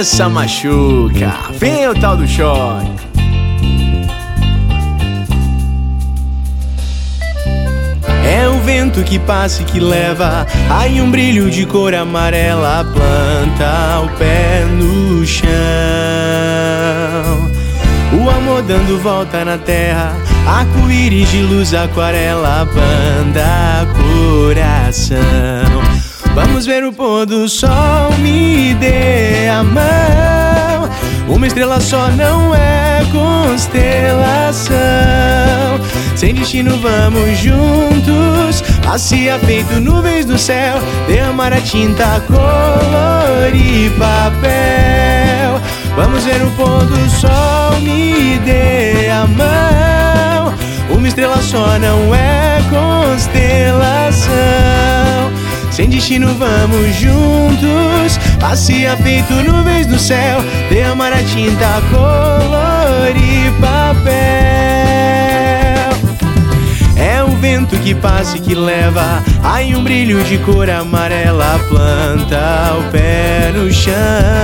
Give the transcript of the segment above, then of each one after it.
essa machuca, vem o tal do choque. É o vento que passa e que leva aí um brilho de cor amarela, planta o pé no chão. O amor dando volta na terra, arco-íris de luz, aquarela, banda, coração. Vamos ver o pôr do sol, me dê a mão. Uma estrela só não é constelação. Sem destino vamos juntos, passear feito nuvens do céu, derramar a tinta, colorir papel. Vamos ver o pôr do sol, me dê a mão. Uma estrela só não é constelação. Sem destino vamos juntos, passear feito nuvens do céu, derramar a tinta, colorir papel. É o vento que passa e que leva aí um brilho de cor amarela, planta o pé no chão.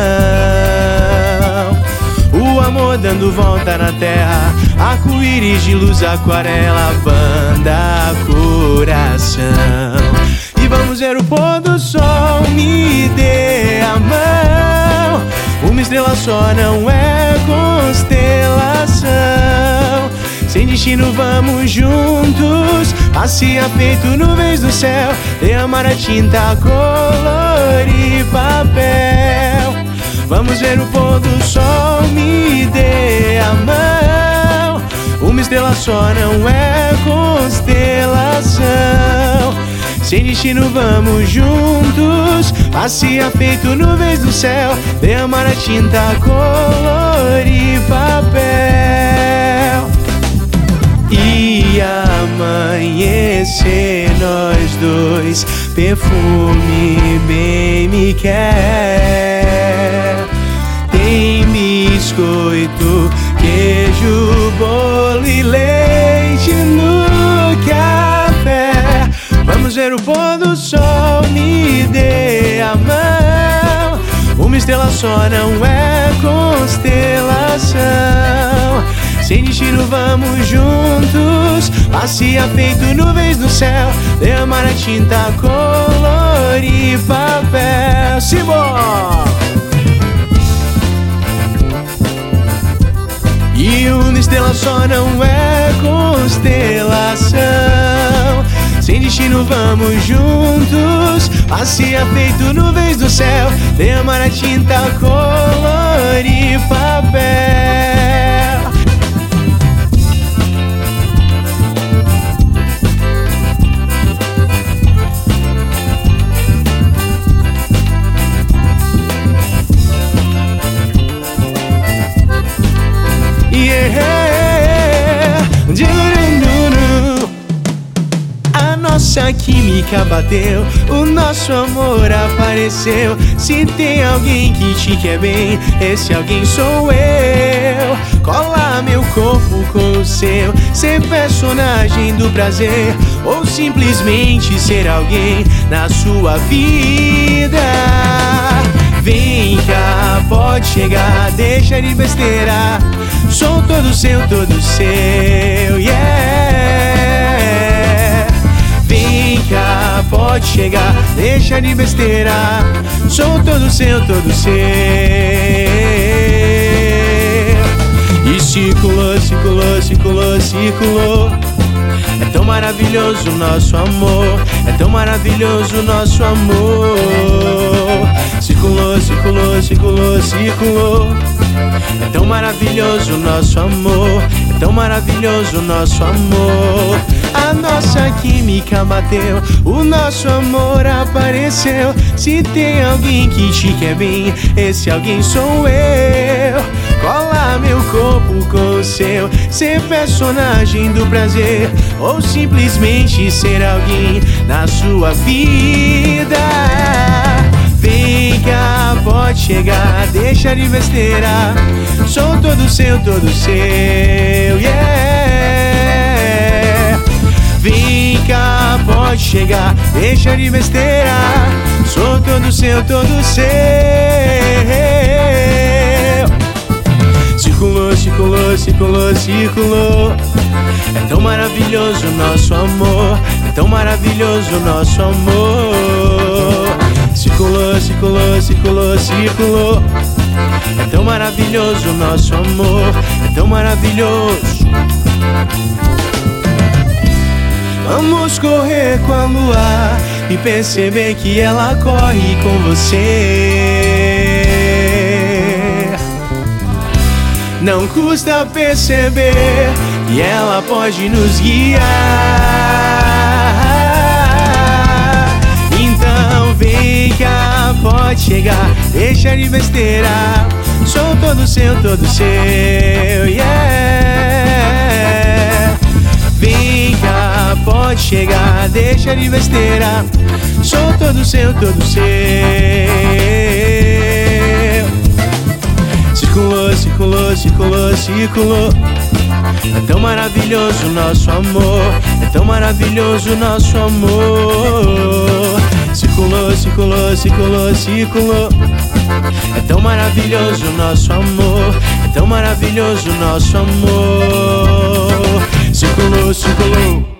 O amor dando volta na terra, arco-íris de luz, aquarela, banda, coração. E vamos ver o pôr do sol, me dê a mão. Uma estrela só não é constelação. Sem destino vamos juntos, passear feito nuvens do céu, derramar a tinta, colorir papel. Vamos ver o pôr do sol, me dê a mão. Uma estrela só não é constelação. Sem destino vamos juntos, passear feito nuvens do céu, derramar a tinta, colorir papel. E amanhecer nós dois, perfume bem me quer. Tem biscoito, queijo, bolo e leite no café. Vamos ver o pôr do sol, me dê a mão. Uma estrela só não é constelação. Sem destino vamos juntos, passear feito nuvens no céu, derramar a tinta, colorir papel. Simbora! E uma estrela só não é constelação. Sem destino vamos juntos, passear feito nuvens do céu, derramar a tinta, colorir papel. A nossa química bateu, o nosso amor apareceu. Se tem alguém que te quer bem, esse alguém sou eu. Cola meu corpo com o seu, ser personagem do prazer, ou simplesmente ser alguém na sua vida. Vem cá, pode chegar, deixa de besteira. Sou todo seu, yeah. Vem cá, pode chegar, deixa de besteira. Sou todo seu, E circulou, circulou, circulou, circulou. É tão maravilhoso o nosso amor, é tão maravilhoso o nosso amor. Circulou, circulou, circulou, circulou. É tão maravilhoso o nosso amor, é tão maravilhoso o nosso amor. A nossa química bateu, o nosso amor apareceu. Se tem alguém que te quer bem, esse alguém sou eu. Cola meu corpo com o seu, ser personagem do prazer, ou simplesmente ser alguém na sua vida. Vem cá, pode chegar, deixa de besteira. Sou todo seu, yeah. Vem cá, pode chegar. chegar, deixa de besteira. Sou todo seu, todo seu. Circulou, circulou, circulou, circulou. É tão maravilhoso o nosso amor, é tão maravilhoso o nosso amor. Circulou, circulou, circulou, circulou. É tão maravilhoso o nosso amor, é tão maravilhoso. Vamos correr com a lua e perceber que ela corre com você. Não custa perceber que ela pode nos guiar. Então vem cá, pode chegar, deixa de besteira. Sou todo seu, yeah. Vem cá, pode chegar, deixa de besteira. Sou todo seu, todo seu. Circulou, circulou, circulou, circulou. É tão maravilhoso o nosso amor, é tão maravilhoso o nosso amor. Circulou, circulou, circulou, circulou. É tão maravilhoso o nosso amor, é tão maravilhoso o nosso amor. Circulou, circulou.